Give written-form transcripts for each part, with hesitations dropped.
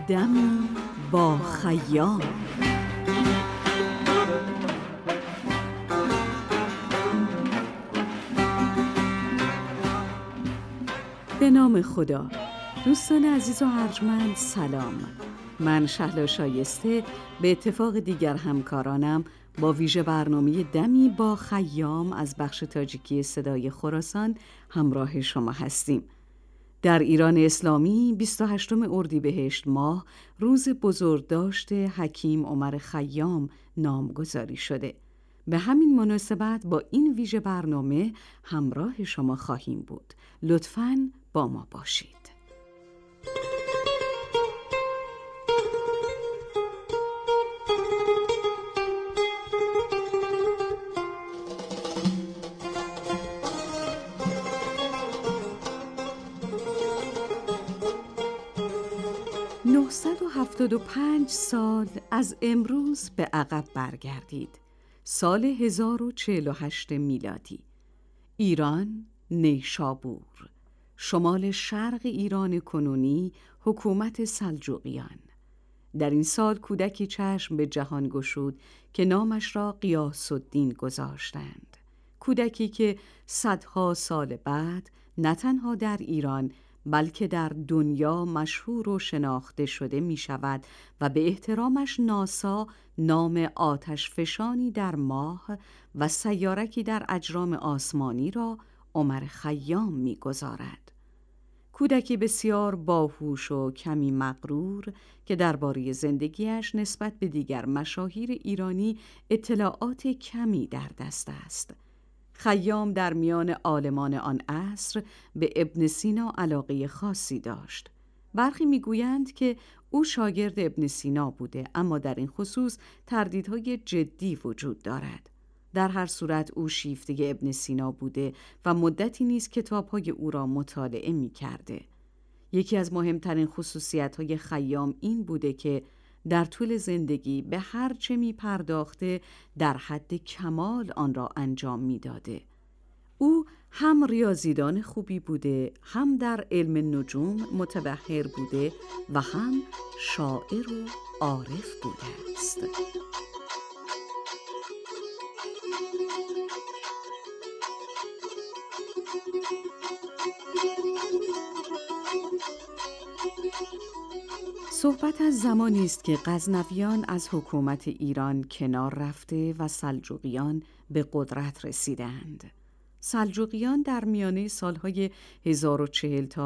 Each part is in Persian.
دمی با خیام. به نام خدا. دوستان عزیز و ارجمند سلام. من شهلا شایسته به اتفاق دیگر همکارانم با ویژه برنامه دمی با خیام از بخش تاجیکی صدای خراسان همراه شما هستیم. در ایران اسلامی 28 اردیبهشت ماه روز بزرگداشت حکیم عمر خیام نامگذاری شده. به همین مناسبت با این ویژه برنامه همراه شما خواهیم بود. لطفاً با ما باشید. 975 سال از امروز به عقب برگردید. سال 1048 میلادی. ایران، نیشابور، شمال شرق ایران کنونی، حکومت سلجوقیان. در این سال کودکی چشم به جهان گشود که نامش را غیاث الدین گذاشتند. کودکی که صدها سال بعد نه تنها در ایران بلکه در دنیا مشهور و شناخته شده می شود و به احترامش ناسا نام آتش فشانی در ماه و سیارکی در اجرام آسمانی را عمر خیام می گذارد. کودکی بسیار باهوش و کمی مغرور که درباره زندگیش نسبت به دیگر مشاهیر ایرانی اطلاعات کمی در دست است. خیام در میان عالمان آن عصر به ابن سینا علاقه خاصی داشت. برخی میگویند که او شاگرد ابن سینا بوده، اما در این خصوص تردیدهای جدی وجود دارد. در هر صورت او شیفته ابن سینا بوده و مدتی نیز کتابهای او را مطالعه می کرده. یکی از مهمترین خصوصیت‌های خیام این بوده که در طول زندگی به هر چه می پرداخته در حد کمال آن را انجام می داده. او هم ریاضیدان خوبی بوده، هم در علم نجوم متبحر بوده و هم شاعر و عارف بوده است. صحبت از زمانی است که غزنویان از حکومت ایران کنار رفته و سلجوقیان به قدرت رسیدند. سلجوقیان در میانه سالهای 1040 تا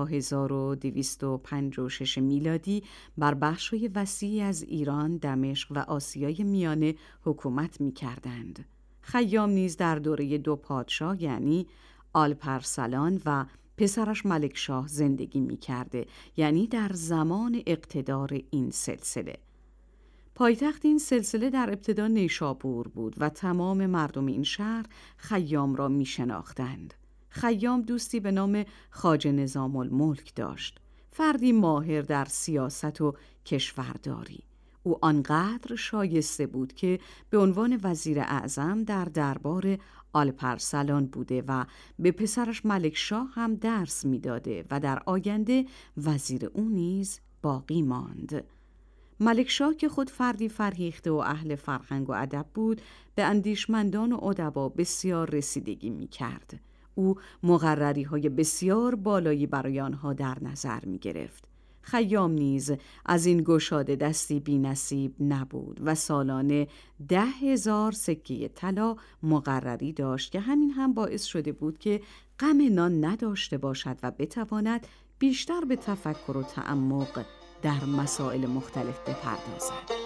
1256 میلادی بر بخش‌های وسیعی از ایران، دمشق و آسیای میانه حکومت می‌کردند. خیام نیز در دوره دو پادشاه یعنی آلپرسلان و پسرش ملکشاه زندگی می کرده، یعنی در زمان اقتدار این سلسله. پایتخت این سلسله در ابتدا نیشابور بود و تمام مردم این شهر خیام را می شناختند. خیام دوستی به نام خواجه نظام الملک داشت، فردی ماهر در سیاست و کشورداری. او آنقدر شایسته بود که به عنوان وزیر اعظم در دربار آلپرسلان بوده و به پسرش ملکشاه هم درس می‌داده و در آینده وزیر او نیز باقی ماند. ملکشاه که خود فردی فرهیخته و اهل فرهنگ و ادب بود، به اندیشمندان و ادبا بسیار رسیدگی می‌کرد. او مقرری‌های بسیار بالایی برای آنها در نظر می‌گرفت. خیام نیز از این گشاده دستی بی نصیب نبود و سالانه 10,000 سکه طلا مقرری داشت که همین هم باعث شده بود که غم نان نداشته باشد و بتواند بیشتر به تفکر و تعمق در مسائل مختلف بپردازد.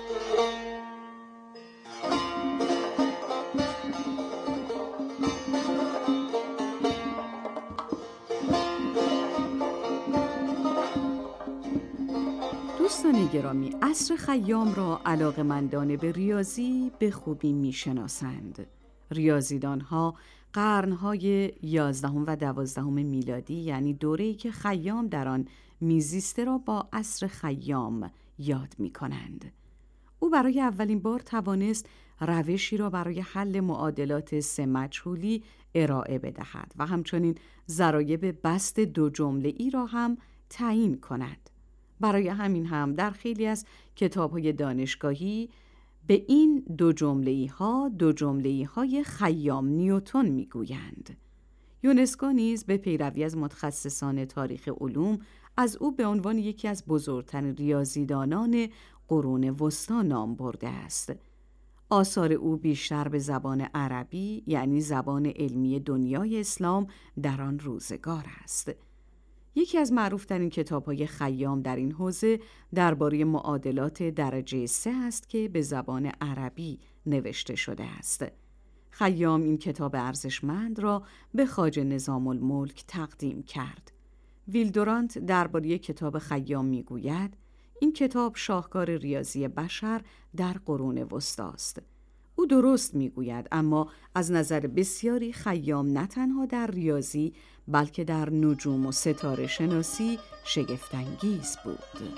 دوستان گرامی، عصر خیام را علاقه‌مندان به ریاضی به خوبی می‌شناسند. ریاضیدان‌ها قرن‌های 11 و 12 میلادی، یعنی دوره‌ای که خیام در آن میزیسته، را با عصر خیام یاد می‌کنند. او برای اولین بار توانست روشی را برای حل معادلات سه مجهولی ارائه بدهد و همچنین ضرایب بسط دو جمله ای را هم تعیین کند. برای همین هم در خیلی از کتاب‌های دانشگاهی به این دو جمله‌ای های خیام نیوتن میگویند. یونسکو نیز به پیروی از متخصصان تاریخ علوم از او به عنوان یکی از بزرگترین ریاضیدانان قرون وسطی نام برده است. آثار او بیشتر به زبان عربی، یعنی زبان علمی دنیای اسلام، در آن روزگار است. یکی از معروفترین کتاب‌های خیام در این حوزه درباره معادلات درجه 3 است که به زبان عربی نوشته شده است. خیام این کتاب ارزشمند را به خواجه نظام الملک تقدیم کرد. ویلدورانت درباره کتاب خیام میگوید این کتاب شاهکار ریاضی بشر در قرون وسطی است. او درست میگوید، اما از نظر بسیاری خیام نه تنها در ریاضی بلکه در نجوم و ستاره شناسی شگفت‌انگیز بود.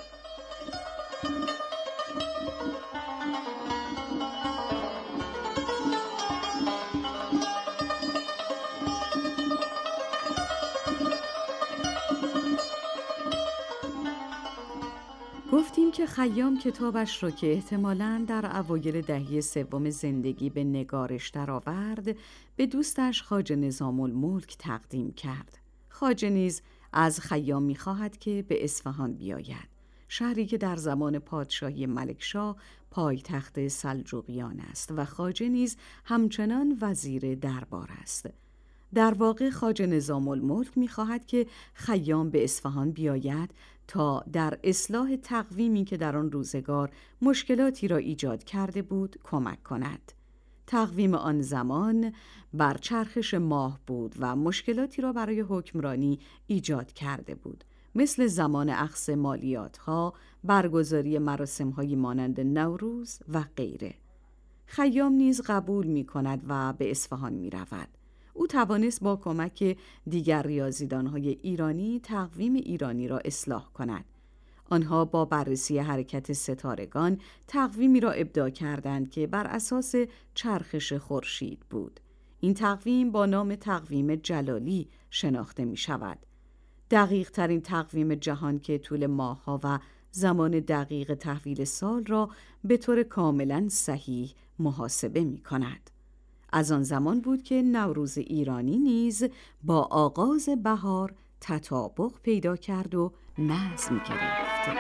گفتیم که خیام کتابش را که احتمالاً در اوایل دهه سوم زندگی به نگارش درآورد، به دوستش خواجه نظام الملک تقدیم کرد. خواجه نیز از خیام می‌خواهد که به اصفهان بیاید، شهری که در زمان پادشاهی ملکشاه پایتخت سلجوقیان است و خواجه نیز همچنان وزیر دربار است. در واقع خواجه نظام الملک می‌خواهد که خیام به اصفهان بیاید تا در اصلاح تقویمی که در آن روزگار مشکلاتی را ایجاد کرده بود کمک کند. تقویم آن زمان بر چرخش ماه بود و مشکلاتی را برای حکمرانی ایجاد کرده بود، مثل زمان اخذ مالیات‌ها، برگزاری مراسم‌هایی مانند نوروز و غیره. خیام نیز قبول می‌کند و به اصفهان می‌رود. او توانست با کمک دیگر ریاضیدان‌های ایرانی تقویم ایرانی را اصلاح کند. آنها با بررسی حرکت ستارگان تقویمی را ابداع کردند که بر اساس چرخش خورشید بود. این تقویم با نام تقویم جلالی شناخته می شود. دقیق ترین تقویم جهان که طول ماه‌ها و زمان دقیق تحویل سال را به طور کاملاً صحیح محاسبه می کند. از آن زمان بود که نوروز ایرانی نیز با آغاز بهار تطابق پیدا کرد و نظم گرفت.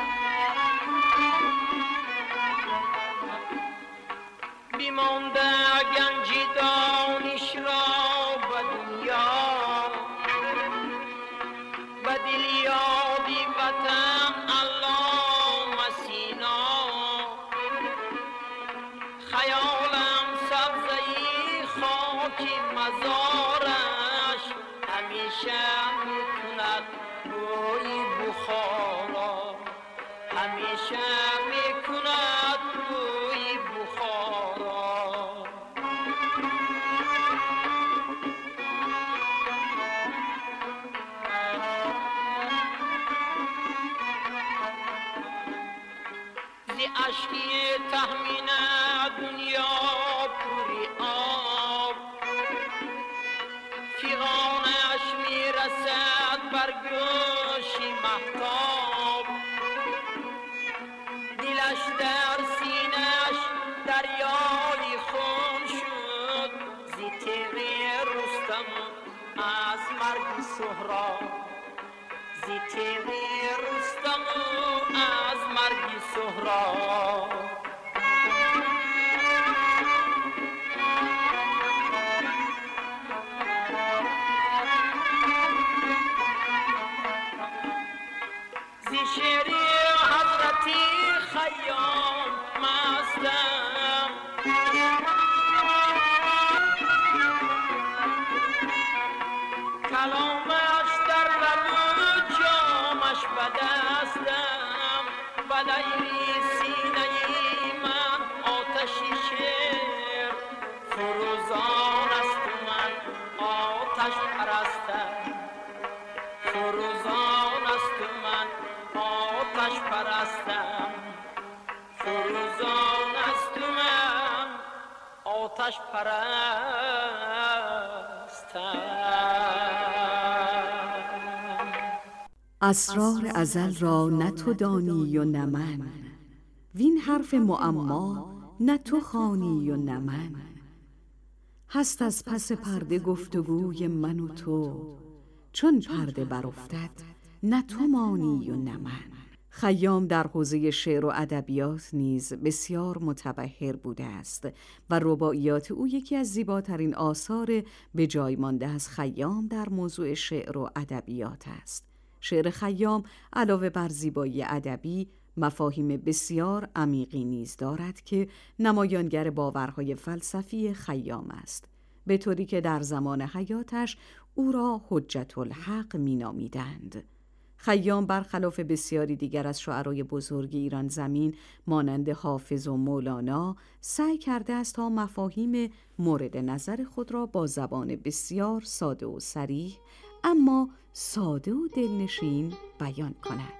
بیمانده گنج دانش را به دنیا، به دل یادی وطن علامه سینا، خیالم سبزه‌ای خاکی مزارش، همیشه میکند بوی بخارا، همیشه میکند بوی بخارا. زی عشقی تهمین دنیا پوری آب، فیغانش میرسد بر گوشی مهتاب، دلش در سینش دریای خون شد، زی تیغ رستم از مرگ سهراب، زی تیغ رستم از مرگ سهراب. زی شعر حضرتی خیام مستم، کلامش در لب و جامش به دستم، و لیلی سینه من آتشی شعر فروزان است و من آتش پرستم، فروزان است و من آتش پرستم، فروزان است و من آتش پرستم. اسرار ازل را نه تو دانی و نه من، وین حرف معما نه تو خوانی و نه من. هست از پس پرده گفتگوی من و تو، چون پرده برافتد نه تو مانی و نه من. خیام در حوزه شعر و ادبیات نیز بسیار متبحر بوده است و رباعیات او یکی از زیباترین آثار به جای مانده از خیام در موضوع شعر و ادبیات است. شعر خیام علاوه بر زیبایی ادبی مفاهیم بسیار عمیقی نیز دارد که نمایانگر باورهای فلسفی خیام است، به طوری که در زمان حیاتش او را حجت الحق مینامیدند. خیام برخلاف بسیاری دیگر از شعرای بزرگ ایران زمین مانند حافظ و مولانا سعی کرده است تا مفاهیم مورد نظر خود را با زبان بسیار ساده و صریح اما ساده و دلنشین بیان کند.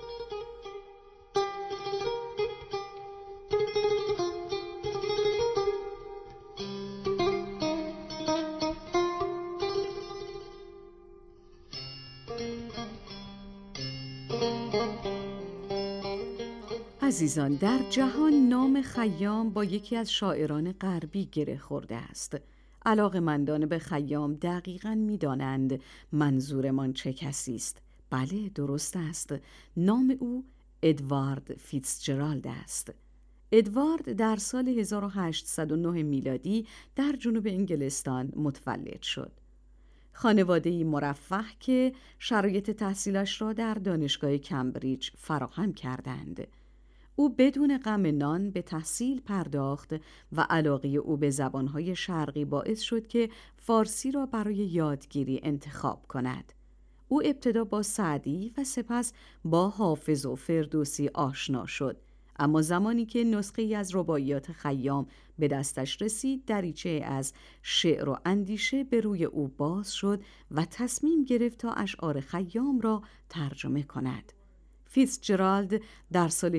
عزیزان، در جهان نام خیام با یکی از شاعران غربی گره خورده است. علاقه‌مندان به خیام دقیقاً می‌دانند منظورمان چه کسی است. بله، درست است. نام او ادوارد فیتزجرالد است. ادوارد در سال 1809 میلادی در جنوب انگلستان متولد شد. خانواده‌ای مرفه که شرایط تحصیلش را در دانشگاه کمبریج فراهم کردند. او بدون غم نان به تحصیل پرداخت و علاقه او به زبانهای شرقی باعث شد که فارسی را برای یادگیری انتخاب کند. او ابتدا با سعدی و سپس با حافظ و فردوسی آشنا شد، اما زمانی که نسخه‌ای از رباعیات خیام به دستش رسید، دریچه از شعر و اندیشه به روی او باز شد و تصمیم گرفت تا اشعار خیام را ترجمه کند. فیتزجرالد در سال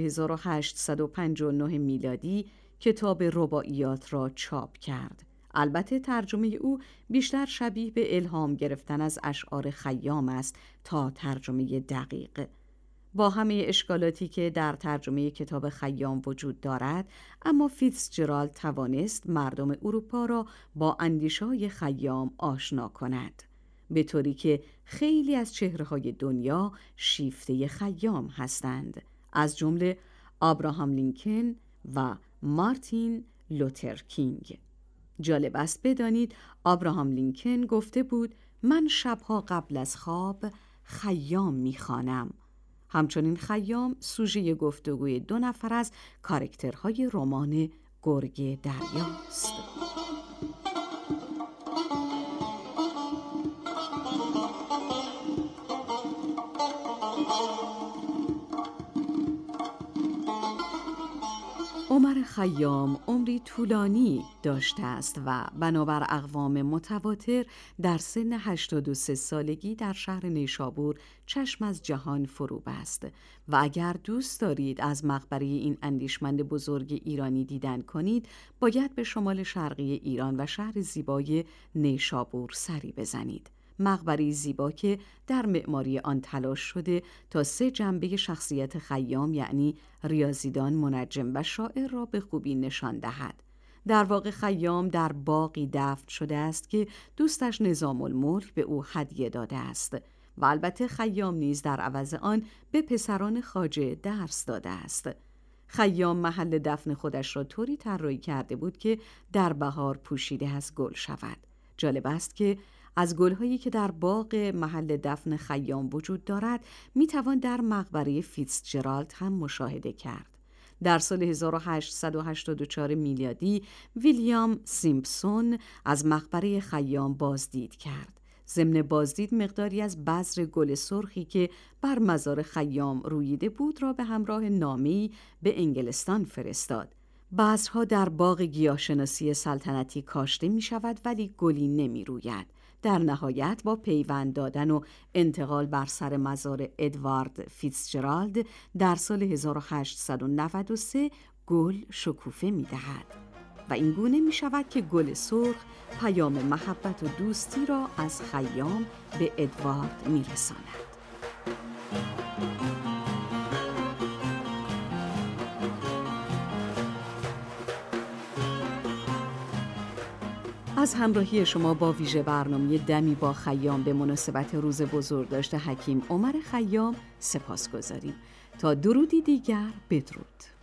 1859 میلادی کتاب رباعیات را چاپ کرد. البته ترجمه او بیشتر شبیه به الهام گرفتن از اشعار خیام است تا ترجمه دقیق. با همه اشکالاتی که در ترجمه کتاب خیام وجود دارد، اما فیتزجرالد توانست مردم اروپا را با اندیشه‌های خیام آشنا کند، به طوری که خیلی از چهره‌های دنیا شیفته خیام هستند، از جمله آبراهام لینکن و مارتین لوتر کینگ. جالب است بدانید آبراهام لینکن گفته بود من شبها قبل از خواب خیام می‌خوانم. همچنین خیام سوژه گفتگوی 2 نفر از کاراکترهای رمان گرگ دریاست. عمر خیام عمری طولانی داشته است و بنابر اقوام متواتر در سن 83 سالگی در شهر نیشابور چشم از جهان فرو بست و اگر دوست دارید از مقبره این اندیشمند بزرگ ایرانی دیدن کنید، باید به شمال شرقی ایران و شهر زیبای نیشابور سری بزنید. مقبره زیبا که در معماری آن تلاش شده تا 3 جنبه شخصیت خیام یعنی ریاضیدان، منجم و شاعر را به خوبی نشان دهد. در واقع خیام در باغی دفن شده است که دوستش نظام الملک به او هدیه داده است و البته خیام نیز در عوض آن به پسران خواجه درس داده است. خیام محل دفن خودش را طوری طراحی کرده بود که در بهار پوشیده از گل شود. جالب است که از گل‌هایی که در باغ محل دفن خیام وجود دارد می‌توان در مقبره فیتزجرالد هم مشاهده کرد. در سال 1884 میلادی ویلیام سیمپسون از مقبره خیام بازدید کرد. ضمن بازدید مقداری از بذر گل سرخی که بر مزار خیام رویده بود را به همراه نامه‌ای به انگلستان فرستاد. بذرها در باغ گیاهشناسی سلطنتی کاشته می شود ولی گلی نمی روید. در نهایت با پیوند دادن و انتقال بر سر مزار ادوارد فیتزجرالد در سال 1893 گل شکوفه می دهد و این گونه می شود که گل سرخ پیام محبت و دوستی را از خیام به ادوارد می رساند. از همراهی شما با ویژه برنامه دمی با خیام به مناسبت روز بزرگداشت حکیم عمر خیام سپاسگزاریم. تا درودی دیگر، بدرود.